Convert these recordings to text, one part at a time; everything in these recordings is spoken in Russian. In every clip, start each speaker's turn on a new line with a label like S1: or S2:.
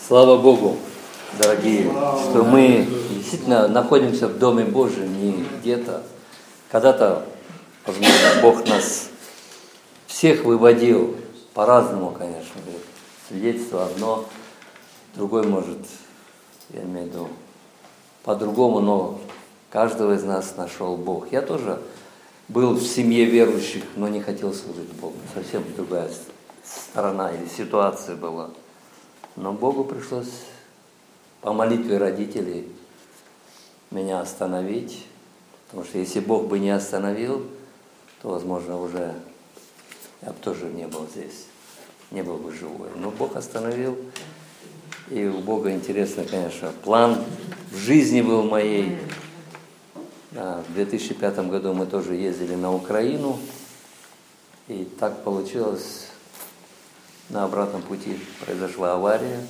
S1: Слава Богу, дорогие, что мы действительно находимся в Доме Божьем, не где-то. Когда-то, возможно, Бог нас всех выводил по-разному, конечно. Свидетельство одно, другой может, я имею в виду, по-другому, но каждого из нас нашел Бог. Я тоже был в семье верующих, но не хотел служить Богу. Совсем другая сторона или ситуация была. Но Богу пришлось по молитве родителей меня остановить, потому что если Бог бы не остановил, то, возможно, уже я бы тоже не был здесь, не был бы живой. Но Бог остановил, и у Бога интересно, конечно, план в жизни был моей. Да, в 2005 году мы тоже ездили на Украину, и так получилось, на обратном пути произошла авария,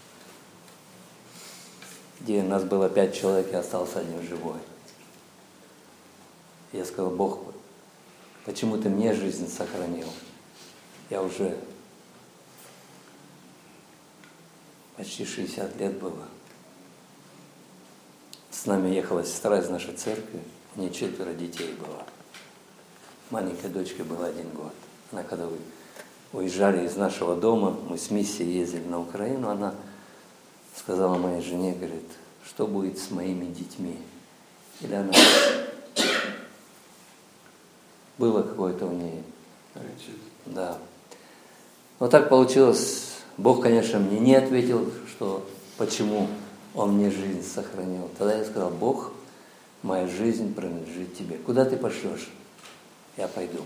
S1: где нас было 5 человек, и остался один живой. Я сказал: Бог, почему ты мне жизнь сохранил? Я уже почти 60 лет было. С нами ехала сестра из нашей церкви, у нее 4 детей было. Маленькой дочке было 1 год. Она когда уезжали из нашего дома, мы с миссией ездили на Украину, она сказала моей жене, говорит, что будет с моими детьми? Или она... Было какое-то у нее... Да. Но так получилось, Бог, конечно, мне не ответил, что почему Он мне жизнь сохранил. Тогда я сказал: Бог, моя жизнь принадлежит Тебе. Куда Ты пошлешь? Я пойду.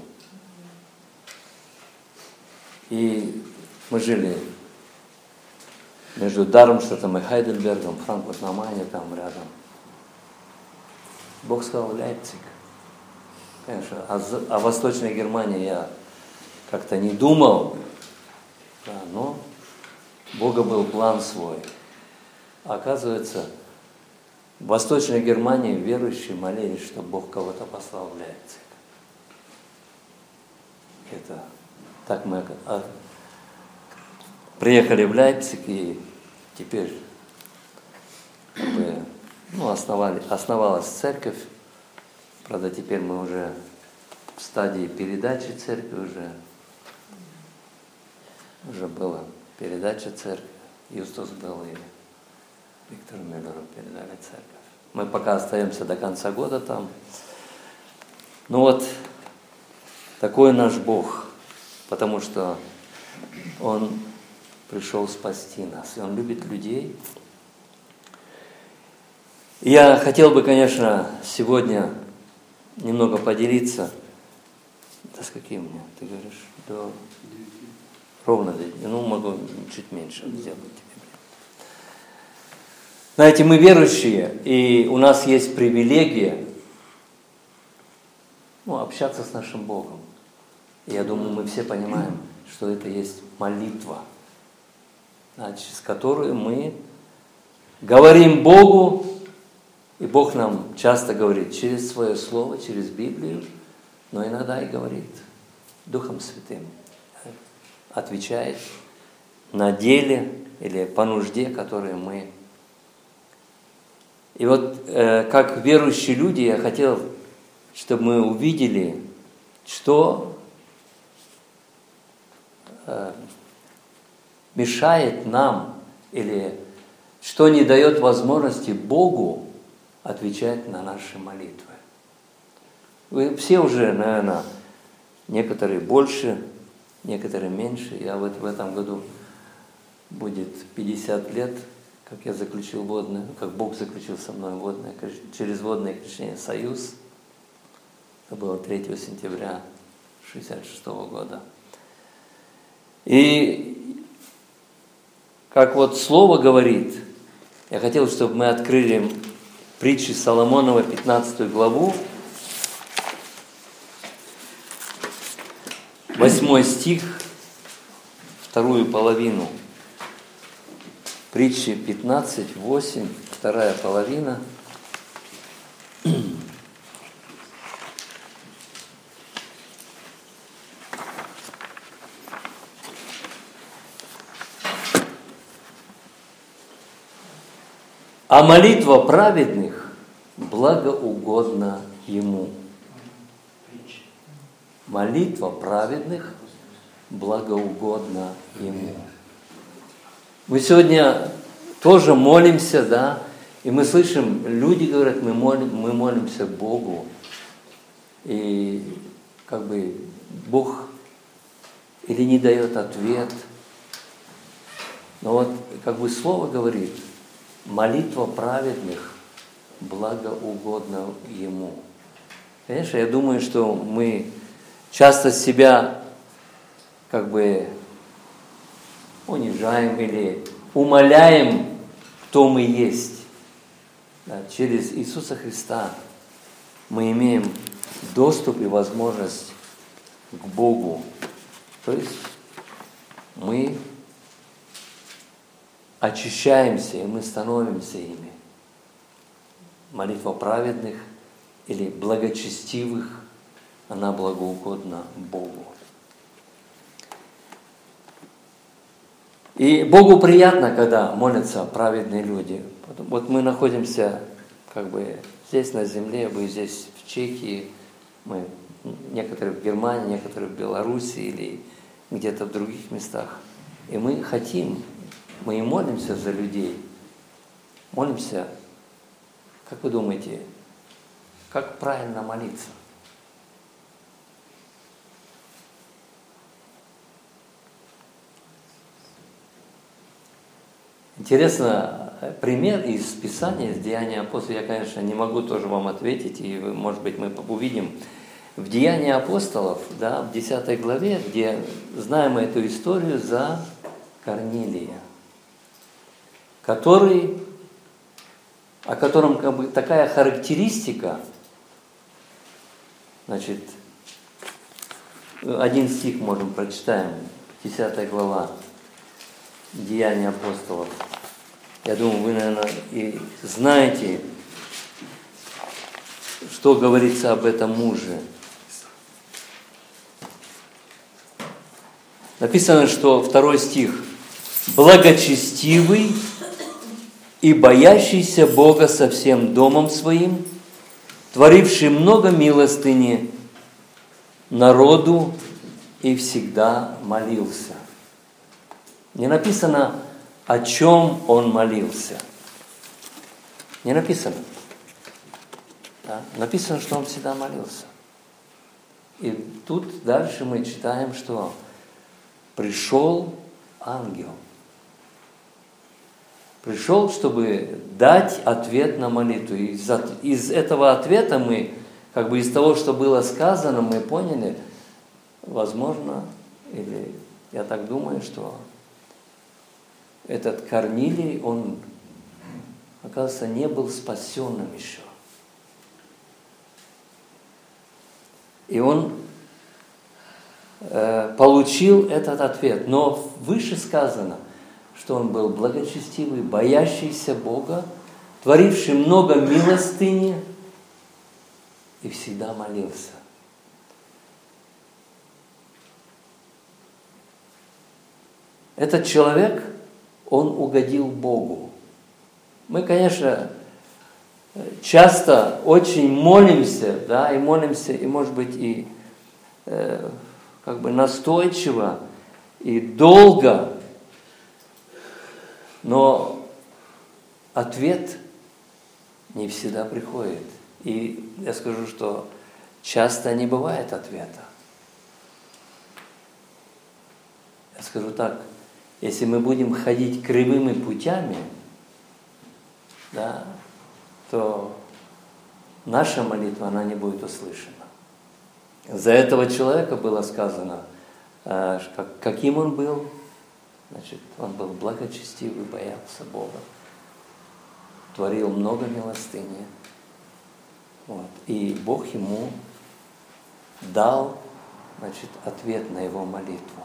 S1: И мы жили между Дармштадтом и Хайдельбергом, Франкфурт на Майне, там рядом. Бог сказал: Лейпциг. Конечно, о Восточной Германии я как-то не думал, да, но у Бога был план свой. А оказывается, в Восточной Германии верующие молились, чтобы Бог кого-то послал в Лейпциг. Это так мы приехали в Лейпциг, и теперь как бы, основалась церковь. Правда, теперь мы уже в стадии передачи церкви, уже была передача церкви. Юстус был, и Виктору Мюллеру передали церковь. Мы пока остаемся до конца года там. Ну вот, такой наш Бог, потому что Он пришел спасти нас, и Он любит людей. Я хотел бы, конечно, сегодня немного поделиться. Да с каким мне? Ты говоришь, до... Ровно до 9. Ну, могу чуть меньше сделать. Знаете, мы верующие, и у нас есть привилегия общаться с нашим Богом. И я думаю, мы все понимаем, что это есть молитва, значит, с которой мы говорим Богу, и Бог нам часто говорит через Свое Слово, через Библию, но иногда и говорит Духом Святым, отвечает на деле или по нужде, которые мы... И вот как верующие люди я хотел, чтобы мы увидели, что мешает нам или что не дает возможности Богу отвечать на наши молитвы. Вы все уже, наверное, некоторые больше, некоторые меньше. Я вот в этом году будет 50 лет, как я заключил водное, как Бог заключил со мной водное, через водное крещение союз. Это было 3 сентября 1966 года. И как вот Слово говорит, я хотел, чтобы мы открыли притчи Соломонова, 15 главу, 8 стих, 2 половину. Притчи 15, 8, 2 половина. а молитва праведных благоугодна Ему. Молитва праведных благоугодна Ему. Мы сегодня тоже молимся, да, и мы слышим, люди говорят, мы молимся Богу, и как бы Бог или не дает ответ. Но вот как бы Слово говорит, молитва праведных благоугодна Ему. Конечно, я думаю, что мы часто себя как бы унижаем или умаляем, кто мы есть. Да, через Иисуса Христа мы имеем доступ и возможность к Богу. То есть мы очищаемся, и мы становимся ими. Молитва праведных или благочестивых, она благоугодна Богу. И Богу приятно, когда молятся праведные люди. Вот мы находимся как бы здесь на земле, вы здесь в Чехии, мы некоторые в Германии, некоторые в Беларуси или где-то в других местах. И мы хотим, мы и молимся за людей. Молимся, как вы думаете, как правильно молиться? Интересно, пример из Писания, из Деяний апостолов, я, конечно, не могу тоже вам ответить, и, может быть, мы увидим. В Деянии апостолов, да, в 10 главе, где знаем эту историю за Корнилия, о котором как бы такая характеристика, значит, один стих можем прочитаем, 10 глава, Деяния апостолов. Я думаю, вы, наверное, и знаете, что говорится об этом муже. Написано, что 2 стих. «Благочестивый и боящийся Бога со всем домом своим, творивший много милостыни народу и всегда молился». Не написано, о чем он молился. Не написано. Да? Написано, что он всегда молился. И тут дальше мы читаем, что пришел ангел. Пришел, чтобы дать ответ на молитву. И из этого ответа мы, как бы из того, что было сказано, мы поняли, возможно, или я так думаю, что этот Корнилий, он, оказывается, не был спасенным еще. И он получил этот ответ. Но выше сказано, что он был благочестивый, боящийся Бога, творивший много милостыни и всегда молился. Этот человек, он угодил Богу. Мы, конечно, часто очень молимся, да, и молимся, и, может быть, и как бы настойчиво, и долго, но ответ не всегда приходит. И я скажу, что часто не бывает ответа. Я скажу так, если мы будем ходить кривыми путями, да, то наша молитва, она не будет услышана. За этого человека было сказано, каким он был. Значит, он был благочестивый, боялся Бога, творил много милостыни. Вот. И Бог ему дал, значит, ответ на его молитву.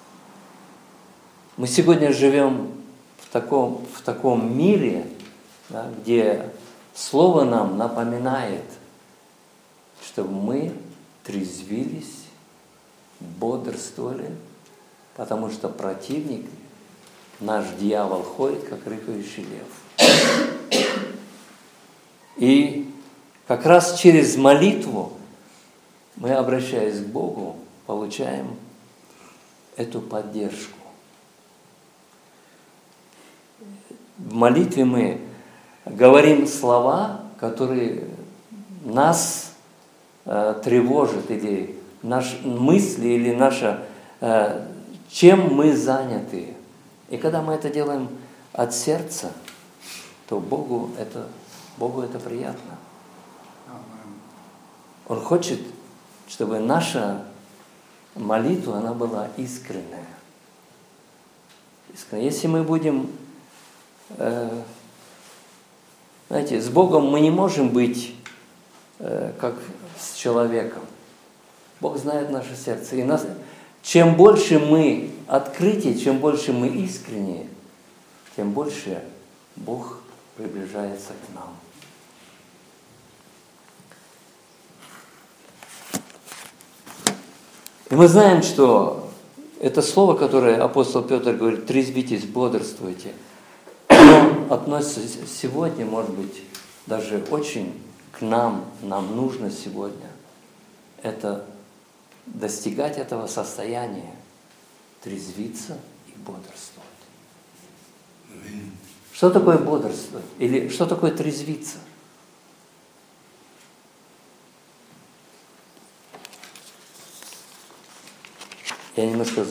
S1: Мы сегодня живем в таком мире, да, где Слово нам напоминает, чтобы мы трезвились, бодрствовали, потому что противник, наш дьявол, ходит, как рыкающий лев. И как раз через молитву мы, обращаясь к Богу, получаем эту поддержку. В молитве мы говорим слова, которые нас тревожат, или наши мысли, или наша, чем мы заняты. И когда мы это делаем от сердца, то Богу это приятно. Он хочет, чтобы наша молитва, она была искренняя. Если мы будем, знаете, с Богом мы не можем быть как с человеком. Бог знает наше сердце. И чем больше мы открыты, чем больше мы искренние, тем больше Бог приближается к нам. И мы знаем, что это слово, которое апостол Петр говорит, трезвитесь, бодрствуйте, оно относится сегодня, может быть, даже очень к нам нужно сегодня. Это достигать этого состояния, трезвиться и бодрствовать. Что такое бодрствовать? Или что такое трезвиться? Я немножко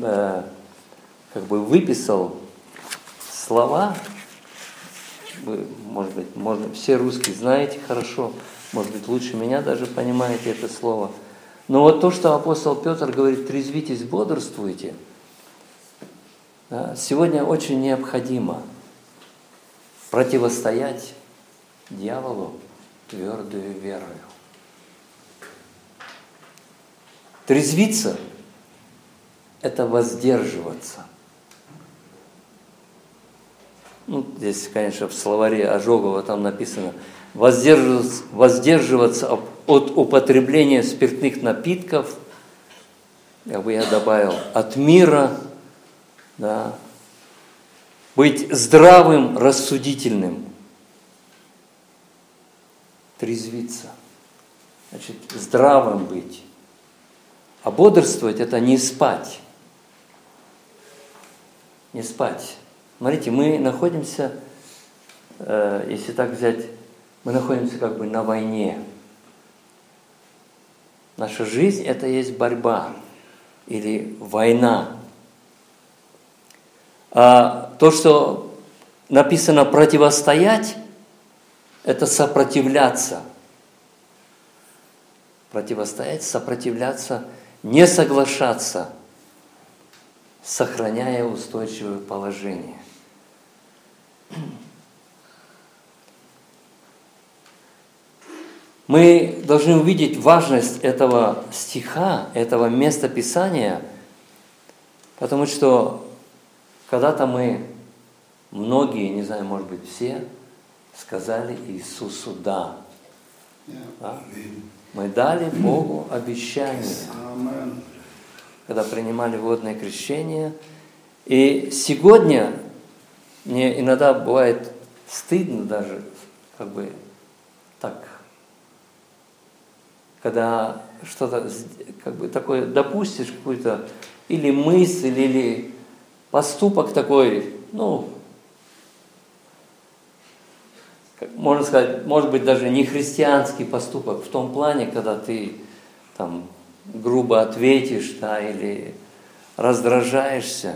S1: выписал слова. Вы, может быть, все русские знаете хорошо, может быть, лучше меня даже понимаете это слово. Но вот то, что апостол Петр говорит, трезвитесь, бодрствуйте, сегодня очень необходимо противостоять дьяволу твердою верою. Трезвиться – это воздерживаться. Здесь, конечно, в словаре Ожогова там написано воздерживаться от употребления спиртных напитков, я добавил, от мира, да, быть здравым, рассудительным, трезвиться, значит, здравым быть. А бодрствовать – это не спать. Не спать. Смотрите, мы находимся, если так взять, мы находимся как бы на войне. Наша жизнь – это есть борьба или война. А то, что написано «противостоять», это сопротивляться. Противостоять, сопротивляться, не соглашаться, сохраняя устойчивое положение. Мы должны увидеть важность этого стиха, этого места Писания, потому что когда-то многие, не знаю, может быть, все, сказали Иисусу «да». Да? Мы дали Богу обещание, когда принимали водное крещение. И сегодня мне иногда бывает стыдно даже, так, когда что-то такое допустишь, какую-то или мысль, или поступок такой, можно сказать, может быть, даже не христианский поступок, в том плане, когда ты там грубо ответишь, да, или раздражаешься.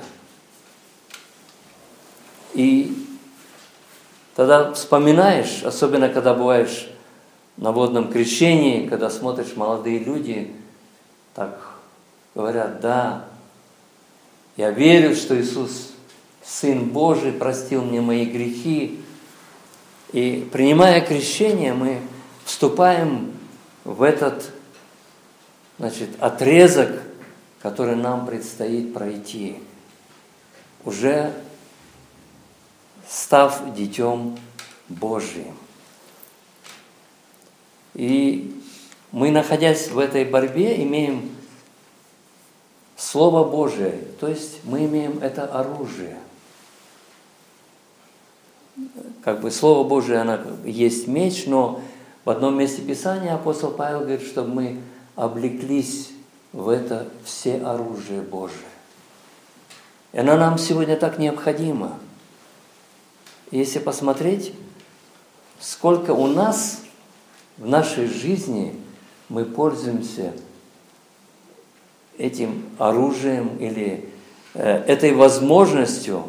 S1: И тогда вспоминаешь, особенно когда бываешь на водном крещении, когда смотришь, молодые люди так говорят: да, я верю, что Иисус, Сын Божий, простил мне мои грехи. И принимая крещение, мы вступаем в этот, отрезок, который нам предстоит пройти, уже став Детем Божиим. И мы, находясь в этой борьбе, имеем Слово Божие, то есть мы имеем это оружие. как бы Слово Божие, оно есть меч, но в одном месте Писания апостол Павел говорит, чтобы мы облеклись в это все оружие Божие. И оно нам сегодня так необходимо. Если посмотреть, сколько у нас в нашей жизни мы пользуемся этим оружием или этой возможностью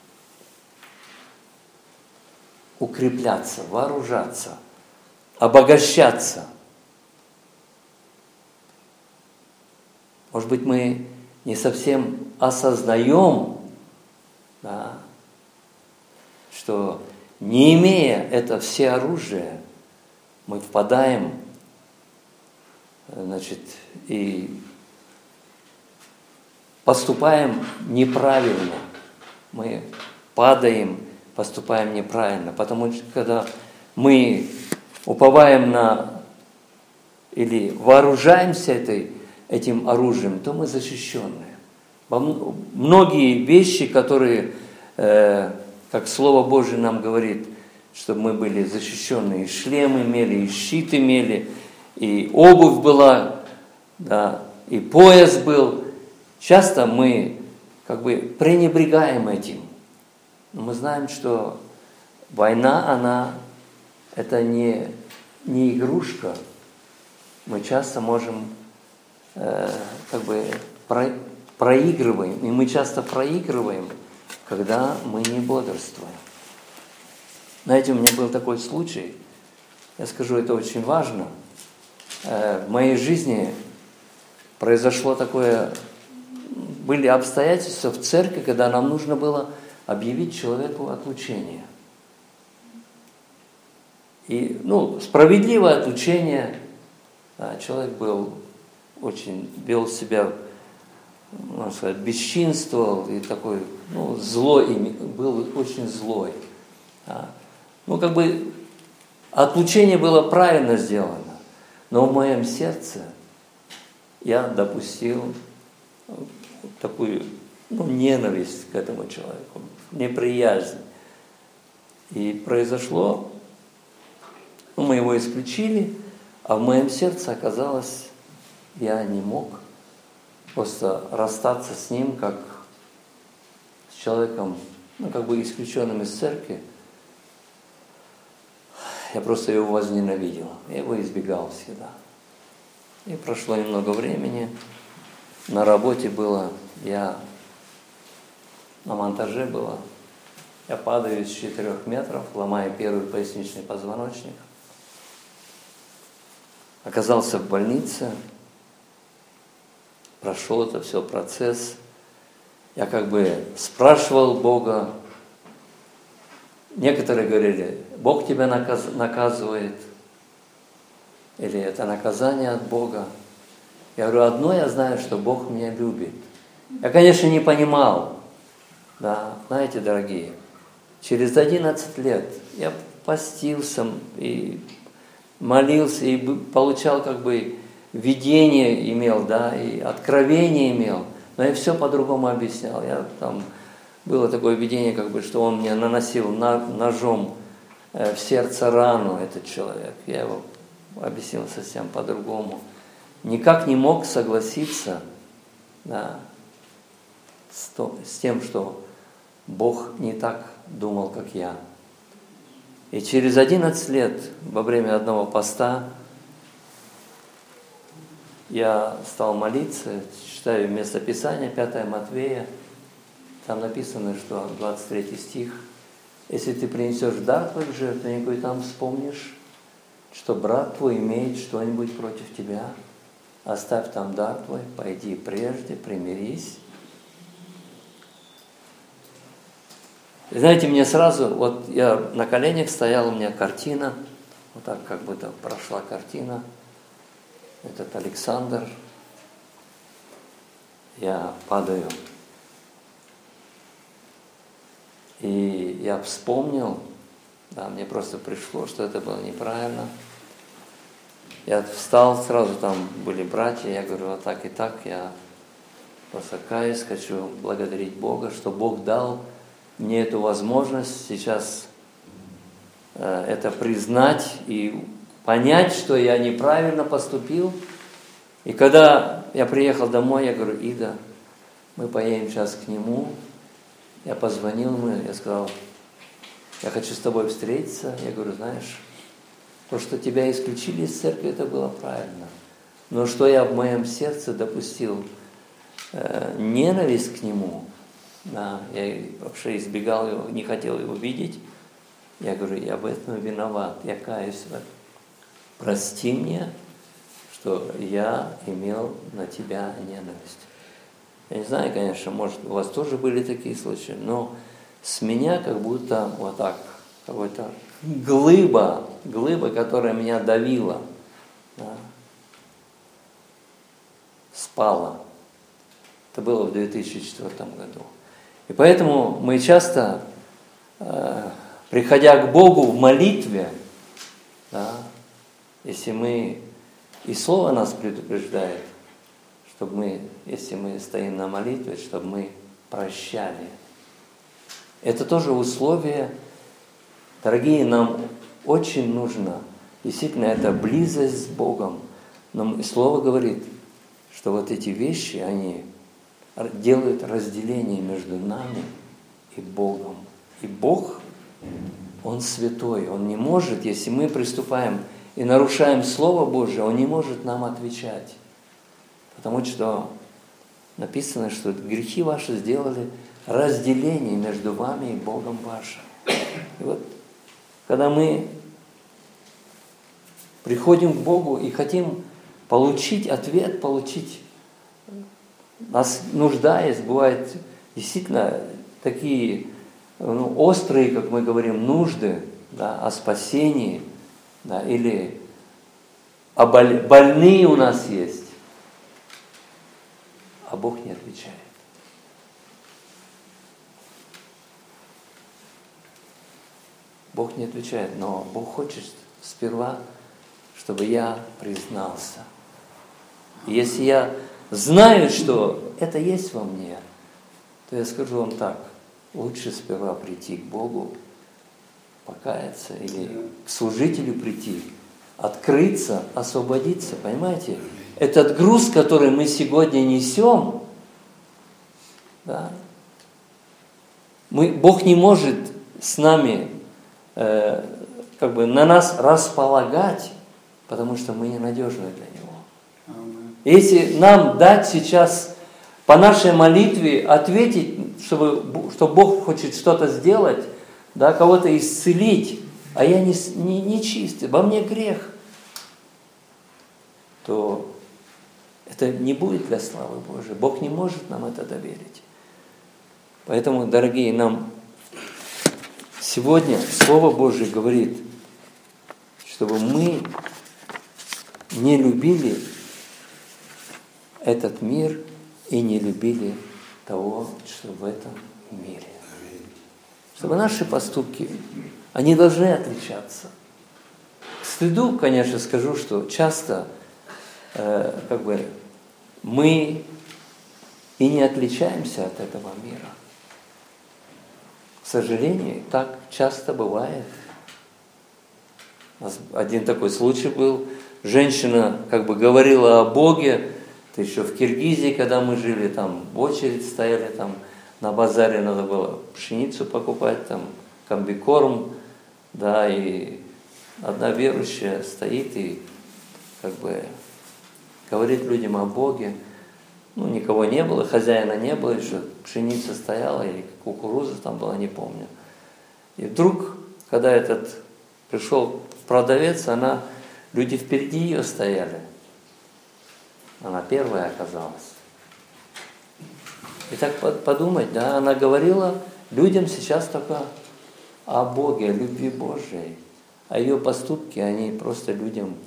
S1: укрепляться, вооружаться, обогащаться. Может быть, мы не совсем осознаем, да, что не имея это все оружие, мы впадаем, значит, и поступаем неправильно. Мы падаем, поступаем неправильно. Потому что когда мы уповаем на или вооружаемся этим оружием, то мы защищенные. Многие вещи, которые, как Слово Божие нам говорит, чтобы мы были защищенные, и шлем имели, и щит имели, и обувь была, да, и пояс был. Часто мы как бы пренебрегаем этим. Но мы знаем, что война, это не игрушка. Мы часто можем как бы проигрываем. И мы часто проигрываем, когда мы не бодрствуем. Знаете, у меня был такой случай, я скажу, это очень важно. В моей жизни произошло такое, были обстоятельства в церкви, когда нам нужно было объявить человеку отлучение. И, справедливое отлучение, человек вел себя, можно сказать, бесчинствовал и такой, злой, был очень злой. Отлучение было правильно сделано, но в моем сердце я допустил такую, ненависть к этому человеку, неприязнь. И произошло, мы его исключили, а в моем сердце оказалось, я не мог просто расстаться с ним, как с человеком, исключенным из церкви. Я просто его возненавидел, я его избегал всегда. И прошло немного времени, на работе было, я на монтаже было, я падаю с 4 метров, ломаю первый поясничный позвоночник. Оказался в больнице, прошел это все процесс. Я спрашивал Бога. Некоторые говорили, Бог тебя наказывает, или это наказание от Бога. Я говорю, одно я знаю, что Бог меня любит. Я, конечно, не понимал, да, знаете, дорогие, через 11 лет я постился и молился, и получал видение имел, да, и откровение имел, но я все по-другому объяснял. Было такое видение, что он мне наносил ножом в сердце рану, этот человек. Я его объяснил совсем по-другому. Никак не мог согласиться, да, с тем, что Бог не так думал, как я. И через 11 лет, во время одного поста, я стал молиться, читаю местописание, 5 Матвея, там написано, что 23 стих, если ты принесешь дар твой в жертвеннику, и там вспомнишь, что брат твой имеет что-нибудь против тебя, оставь там дар твой, пойди прежде, примирись. И знаете, мне сразу, я на коленях стоял, у меня картина, вот так прошла картина, этот Александр, я падаю. И я вспомнил, да, мне просто пришло, что это было неправильно. Я встал, сразу там были братья, я говорю, вот так и так, я просто каюсь, хочу благодарить Бога, что Бог дал мне эту возможность сейчас это признать и понять, что я неправильно поступил. И когда я приехал домой, я говорю: Ида, мы поедем сейчас к нему. Я позвонил ему, я сказал: я хочу с тобой встретиться. Я говорю: знаешь, то, что тебя исключили из церкви, это было правильно. Но что я в моем сердце допустил ненависть к нему, да, я вообще избегал его, не хотел его видеть. Я говорю: я в этом виноват, я каюсь в этом. Прости мне, что я имел на тебя ненависть. Я не знаю, конечно, может, у вас тоже были такие случаи, но с меня как будто вот так, какой-то глыба, которая меня давила, да, спала. Это было в 2004 году. И поэтому мы часто, приходя к Богу в молитве, да, если мы, и Слово нас предупреждает, чтобы мы, если мы стоим на молитве, чтобы мы прощали. Это тоже условие, дорогие, нам очень нужно. Действительно, это близость с Богом. Но Слово говорит, что вот эти вещи, они делают разделение между нами и Богом. И Бог, Он святой, Он не может, если мы приступаем и нарушаем Слово Божие, Он не может нам отвечать. Потому что написано, что грехи ваши сделали разделение между вами и Богом вашим. И вот, когда мы приходим к Богу и хотим получить ответ, нас нуждаясь, бывают действительно такие острые, как мы говорим, нужды, да, о спасении, да, или больные у нас есть, а Бог не отвечает. Бог не отвечает, но Бог хочет сперва, чтобы я признался. И если я знаю, что это есть во мне, то я скажу вам так: лучше сперва прийти к Богу, покаяться, или к служителю прийти, открыться, освободиться, понимаете? Этот груз, который мы сегодня несем, да, Бог не может с нами, на нас располагать, потому что мы ненадежны для Него. Если нам дать сейчас по нашей молитве ответить, что Бог хочет что-то сделать, да, кого-то исцелить, а я не чистый, во мне грех, то это не будет для славы Божией. Бог не может нам это доверить. Поэтому, дорогие, нам сегодня Слово Божие говорит, чтобы мы не любили этот мир и не любили того, что в этом мире. Чтобы наши поступки, они должны отличаться. К стыду, конечно, скажу, что часто мы и не отличаемся от этого мира. К сожалению, так часто бывает. У нас один такой случай был. Женщина говорила о Боге. Это еще в Киргизии, когда мы жили, там в очередь стояли, там на базаре надо было пшеницу покупать, там комбикорм, да, и одна верующая стоит и говорит людям о Боге. Никого не было, хозяина не было, еще пшеница стояла, или кукуруза там была, не помню. И вдруг, когда пришел продавец, люди впереди ее стояли. Она первая оказалась. И так подумать, да, она говорила людям сейчас только о Боге, о любви Божией. А ее поступки, они просто людям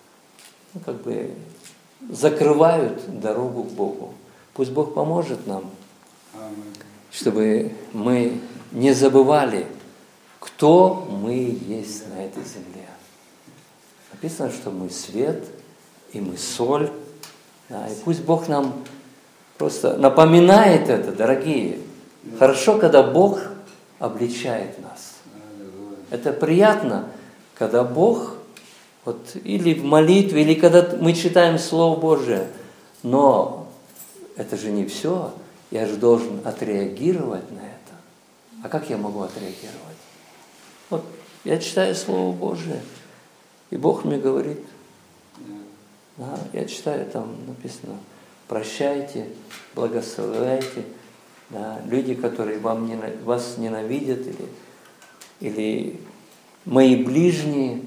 S1: закрывают дорогу к Богу. Пусть Бог поможет нам, чтобы мы не забывали, кто мы есть на этой земле. Написано, что мы свет и мы соль. Да, и пусть Бог нам просто напоминает это, дорогие. Хорошо, когда Бог обличает нас. Это приятно, когда Бог, вот, или в молитве, или когда мы читаем Слово Божие, но это же не все. Я же должен отреагировать на это. А как я могу отреагировать? Вот я читаю Слово Божие, и Бог мне говорит, да, я читаю, там написано, прощайте, благословляйте, да, люди, которые вас ненавидят, или мои ближние.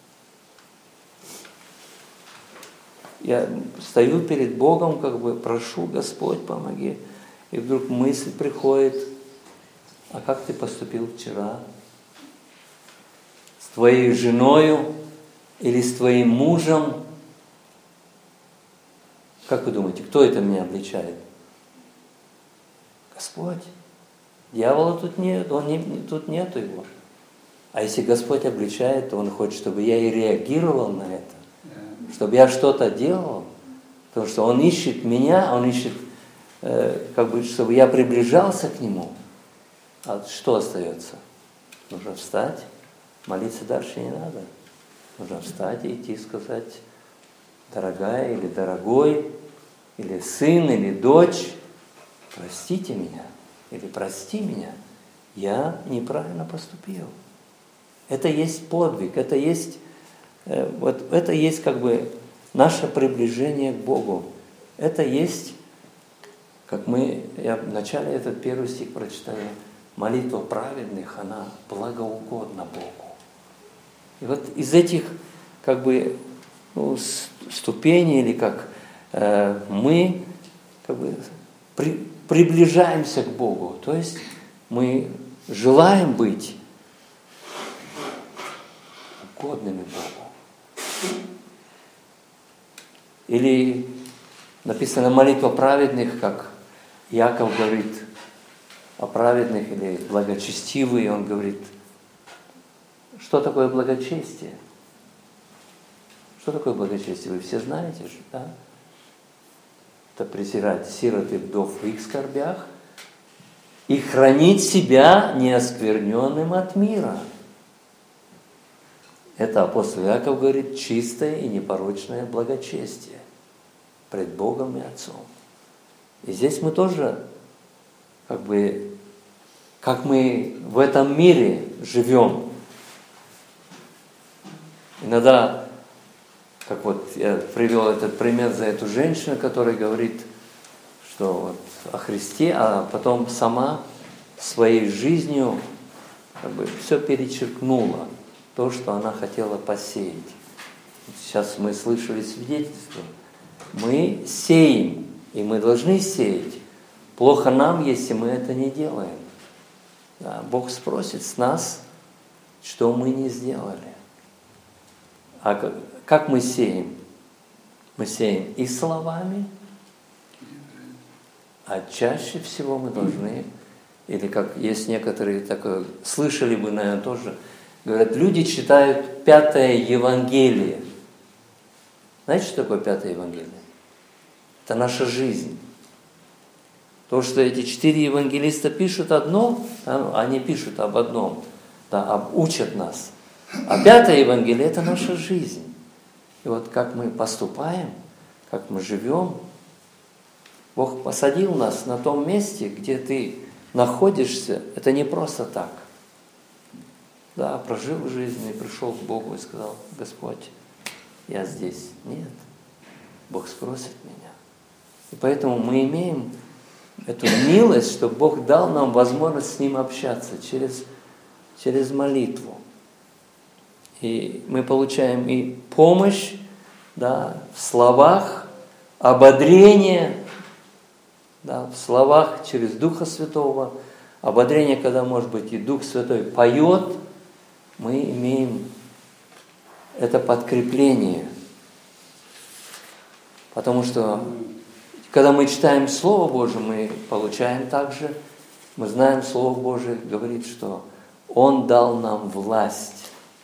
S1: Я стою перед Богом, как бы прошу, Господь, помоги. И вдруг мысль приходит, а как ты поступил вчера? С твоей женою или с твоим мужем? Как вы думаете, кто это меня обличает? Господь. Дьявола тут нет, тут нету его. А если Господь обличает, то Он хочет, чтобы я и реагировал на это, чтобы я что-то делал, потому что Он ищет меня, Он ищет, как бы, чтобы я приближался к Нему. А что остается? Нужно встать, молиться дальше не надо. Нужно встать и идти сказать, дорогая или дорогой, или сын, или дочь, простите меня, или прости меня, я неправильно поступил. Это есть подвиг, это есть, вот это есть как бы наше приближение к Богу. Это есть, как я вначале этот первый стих прочитали, молитва праведных, она благоугодна Богу. И вот из этих как бы ступеней, или как мы как бы приближаемся к Богу, то есть мы желаем быть угодными Богу. Или написано молитва праведных, как Иаков говорит о праведных или благочестивые, он говорит, что такое благочестие? Что такое благочестие? Вы все знаете же, да? Это презирать сирот и вдов в их скорбях и хранить себя неоскверненным от мира. Это апостол Иаков говорит, чистое и непорочное благочестие пред Богом и Отцом. И здесь мы тоже, как мы в этом мире живем. Иногда, как вот я привел этот пример за эту женщину, которая говорит, что вот о Христе, а потом сама своей жизнью как бы все перечеркнула, то, что она хотела посеять. Сейчас мы слышали свидетельство. Мы сеем, и мы должны сеять. Плохо нам, если мы это не делаем. Да, Бог спросит с нас, что мы не сделали. А как мы сеем? Мы сеем и словами, а чаще всего мы должны, или как есть некоторые, такое, слышали бы, наверное, тоже, говорят, люди читают 5-е Евангелие. Знаете, что такое 5-е Евангелие? Это наша жизнь. То, что эти 4 евангелиста пишут одно, они пишут об одном, да, учат нас. А 5-е Евангелие – это наша жизнь. И вот как мы поступаем, как мы живем, Бог посадил нас на том месте, где ты находишься, это не просто так. Да, прожил жизнь и пришел к Богу и сказал, Господь, я здесь. Нет, Бог спросит меня. И поэтому мы имеем эту милость, что Бог дал нам возможность с Ним общаться через молитву. И мы получаем и помощь, да, в словах, ободрение, да, в словах через Духа Святого, ободрение, когда, может быть, и Дух Святой поет, мы имеем это подкрепление. Потому что, когда мы читаем Слово Божие, мы получаем также, мы знаем, Слово Божие говорит, что Он дал нам власть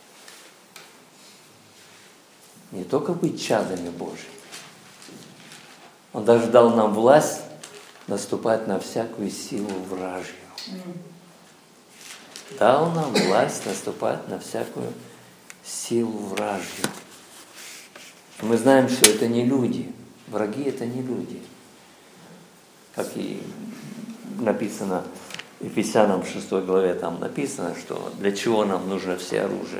S1: не только быть чадами Божьими, Он даже дал нам власть наступать на всякую силу вражью. дал нам власть наступать на всякую силу вражью. Мы знаем, что это не люди. Враги – это не люди. Как и написано Ефесянам 6 главе, там написано, что для чего нам нужно все оружие.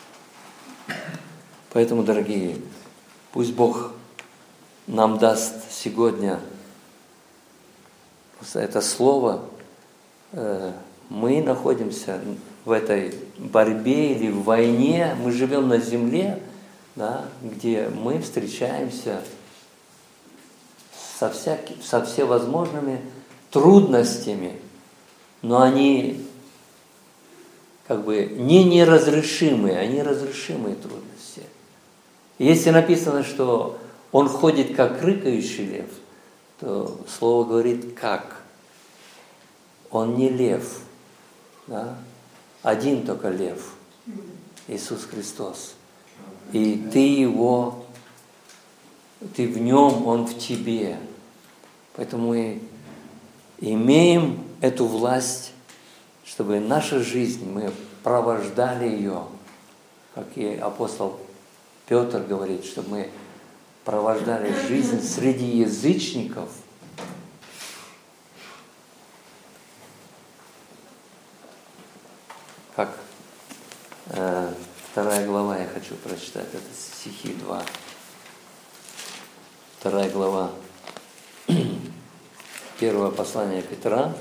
S1: Поэтому, дорогие, пусть Бог нам даст сегодня это слово. Мы находимся в этой борьбе или в войне, мы живем на земле, да, где мы встречаемся со всевозможными трудностями, но они как бы не неразрешимые, они разрешимые трудности. Если написано, что он ходит как рыкающий лев, то слово говорит как. Он не лев, да? Один только лев, Иисус Христос. И ты в нем, он в тебе. Поэтому мы имеем эту власть, чтобы наша жизнь, мы провождали ее, как и апостол Петр говорит, чтобы мы провождали жизнь среди язычников. Как 2 глава, я хочу прочитать, это стихи 2. 2 глава, 1 послание Петра.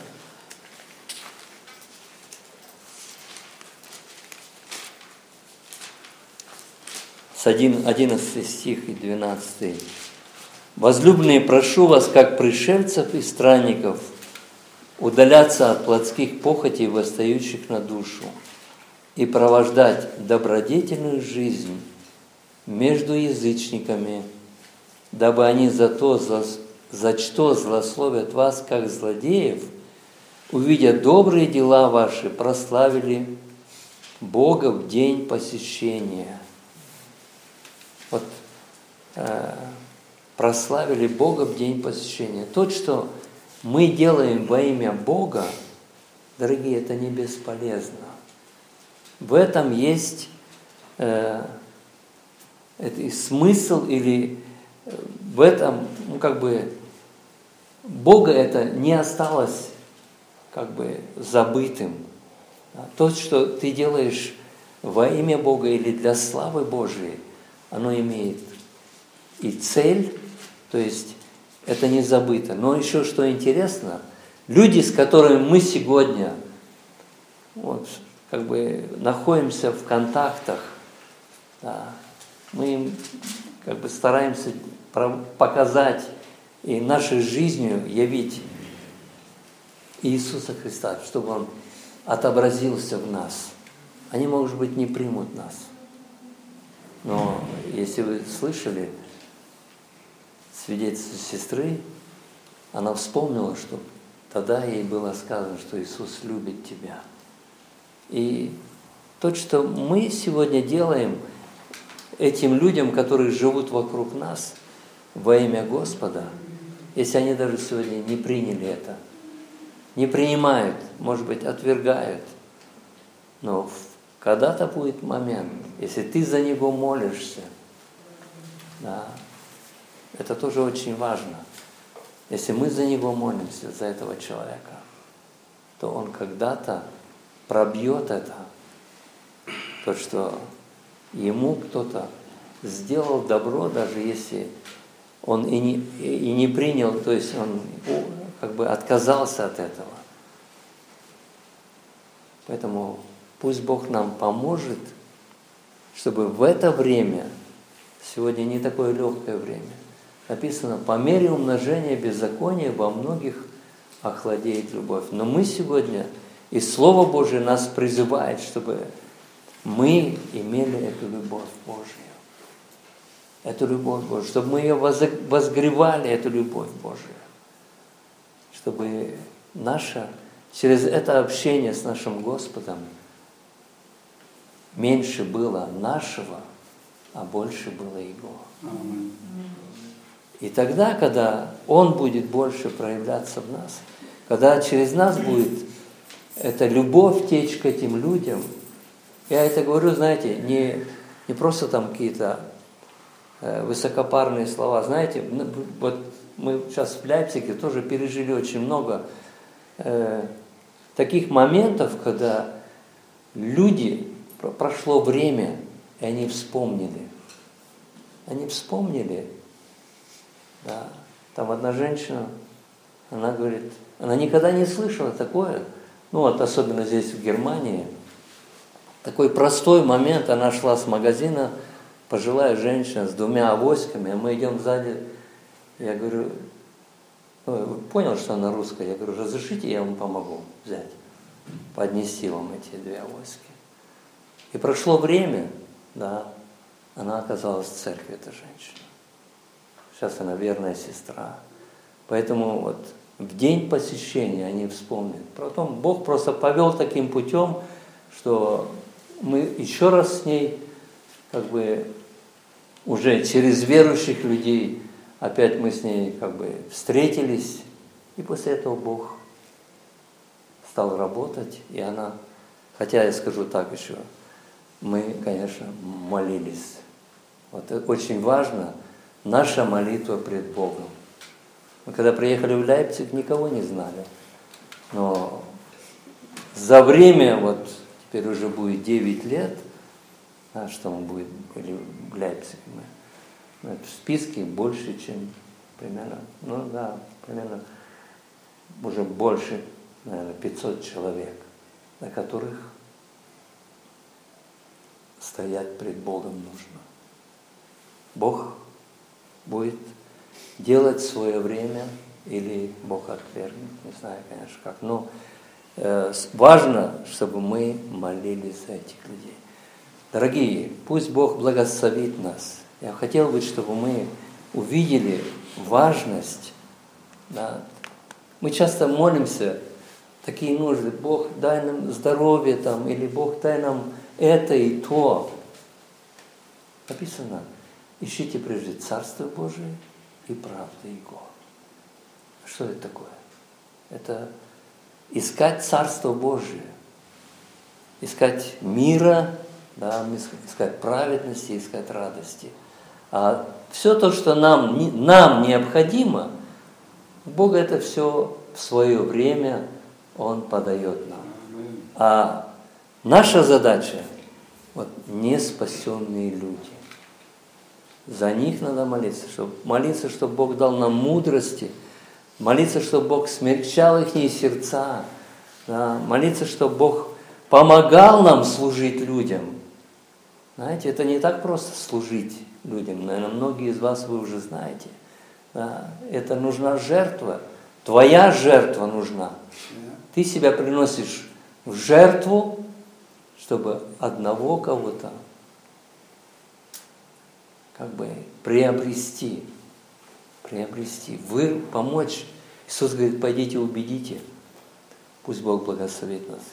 S1: С 11 стих и 12. «Возлюбленные, прошу вас, как пришельцев и странников, удаляться от плотских похотей, восстающих на душу, и провождать добродетельную жизнь между язычниками, дабы они за что злословят вас, как злодеев, увидя добрые дела ваши, прославили Бога в день посещения». Вот прославили Бога в день посещения. То, что мы делаем во имя Бога, дорогие, это не бесполезно. В этом есть смысл, или в этом, Бога это не осталось забытым. То, что ты делаешь во имя Бога или для славы Божией, оно имеет и цель, то есть это не забыто. Но еще что интересно, люди, с которыми мы сегодня находимся в контактах, да, мы им стараемся показать и нашей жизнью явить Иисуса Христа, чтобы Он отобразился в нас. Они, может быть, не примут нас. Но если вы слышали свидетельство сестры, она вспомнила, что тогда ей было сказано, что Иисус любит тебя. И то, что мы сегодня делаем этим людям, которые живут вокруг нас во имя Господа, если они даже сегодня не приняли это, не принимают, может быть, отвергают, но когда-то будет момент, если ты за него молишься, да, это тоже очень важно. Если мы за него молимся, за этого человека, то он когда-то пробьет это, то, что ему кто-то сделал добро, даже если он и не принял, то есть он отказался от этого. Поэтому пусть Бог нам поможет, чтобы в это время, сегодня не такое легкое время, написано, по мере умножения беззакония во многих охладеет любовь. Но мы сегодня, и Слово Божие нас призывает, чтобы мы имели эту любовь Божию. Эту любовь Божию, чтобы мы ее возгревали, эту любовь Божию. Чтобы через это общение с нашим Господом меньше было нашего, а больше было Его. И тогда, когда Он будет больше проявляться в нас, когда через нас будет это любовь течь к этим людям. Я это говорю, знаете, не просто там какие-то высокопарные слова. Знаете, вот мы сейчас в Лейпциге тоже пережили очень много таких моментов, когда люди, прошло время, и они вспомнили. Они вспомнили, да. Там одна женщина, она говорит, она никогда не слышала такое, ну вот особенно здесь в Германии, такой простой момент, она шла с магазина, пожилая женщина с 2 авоськами, а мы идем сзади, я говорю, понял, что она русская, я говорю, разрешите, я вам помогу взять, поднести вам эти 2 авоськи. И прошло время, да, она оказалась в церкви, эта женщина. Сейчас она верная сестра. Поэтому вот в день посещения они вспомнят. Потом Бог просто повел таким путем, что мы еще раз с ней, как бы, уже через верующих людей, опять мы с ней, как бы, встретились, и после этого Бог стал работать, и она, хотя я скажу так еще, мы, конечно, молились. Вот это очень важно, наша молитва пред Богом. Мы когда приехали в Лейпциг, никого не знали. Но за время, вот теперь уже будет 9 лет, а что мы были в Лейпциге, мы в списке больше, чем примерно, ну да, примерно уже больше, наверное, 500 человек, на которых стоять пред Богом нужно. Бог будет делать в свое время, или Бог отвергнет, не знаю, конечно, как. Но важно, чтобы мы молились за этих людей. Дорогие, пусть Бог благословит нас. Я хотел бы, чтобы мы увидели важность. Да. Мы часто молимся, такие нужды, Бог, дай нам здоровье там, или Бог, дай нам это и то. Написано, ищите прежде Царство Божие и правду Его. Что это такое? Это искать Царство Божие, искать мира, да, искать праведности, искать радости. А все то, что нам необходимо, Бог это все в свое время Он подает нам. А наша задача, вот, неспасенные люди. За них надо молиться, чтобы Бог дал нам мудрости, молиться, чтобы Бог смягчал их сердца, да, молиться, чтобы Бог помогал нам служить людям. Знаете, это не так просто служить людям. Наверное, многие из вас вы уже знаете. Да, это нужна жертва. Твоя жертва нужна. Ты себя приносишь в жертву, чтобы одного кого-то как бы приобрести, помочь. Иисус говорит, пойдите убедите. Пусть Бог благословит нас.